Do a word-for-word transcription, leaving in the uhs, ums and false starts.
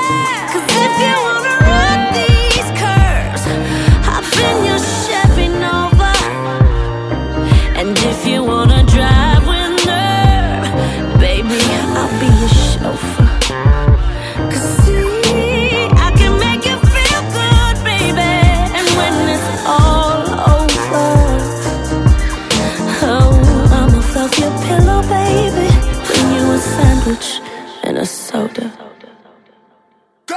Cause if you wanna run these curves, I've been your Chevy Nova. And if you wanna drive with nerve, baby, I'll be your chauffeur. Cause see, I can make you feel good, baby. And when it's all over, oh, I'ma fluff your pillow, baby. Bring you a sandwich and a soda.